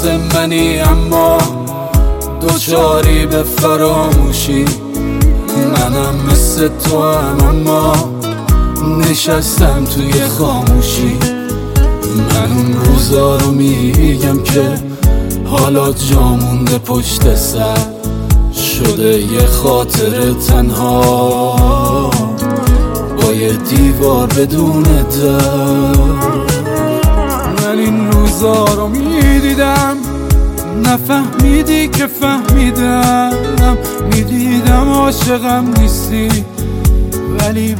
مثل منی اما دوچاری به فراموشی. منم مثل تو هم اما نشستم توی خاموشی. من اون روزا رو میگم که حالا جا مونده پشت سر، شده یه خاطر تنها با یه دیوار بدون در. من این روزا رو میدیدم نفهمیدی که فهمیدم، میدیدم عاشقم نیستی ولی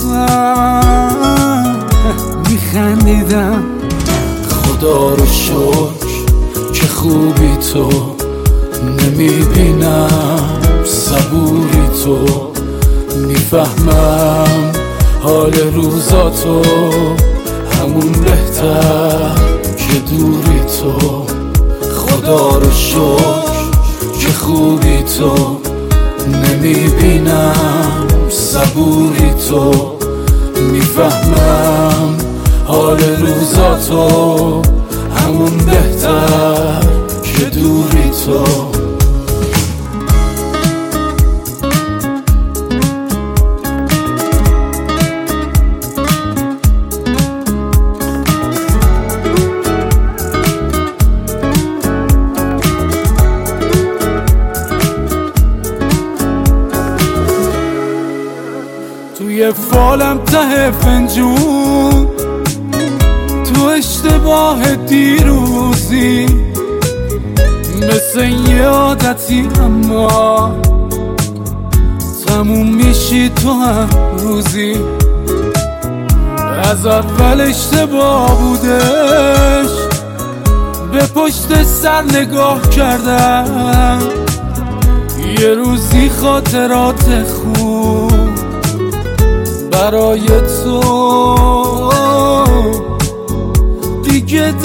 بازم میخندیدم. خدا رو شکر که خوبی تو، نمیبینم صبوری تو، میفهمم حال روزاتو، همون بهتر که دوری تو. خدا رو شکر که خوبی تو، نمیبینم صبوری تو، میفهمم حال روزاتو، همون بهتر که دوری تو. توی فالم ته فنجون، تو اشتباه دیروزی، مثل یه عادتی اما تموم میشی تو هم روزی. از اول اشتباه بودش، به پشت سر نگاه کردم، یه روزی خاطرات خوب برای تو دیگه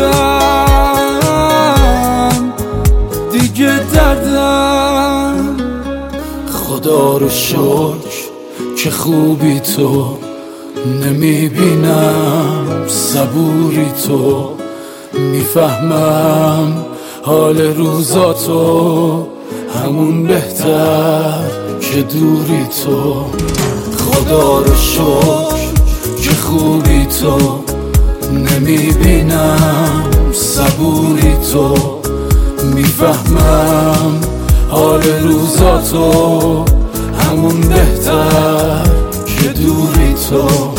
دردم. خدا رو شکر که خوبی تو، نمیبینم صبوری تو، میفهمم حال روزاتو، همون بهتر که دوری تو. خدا رو شکر که خوبی تو، نمیبینم صبوری تو، میفهمم حال روزاتو، همون بهتر که دوری تو.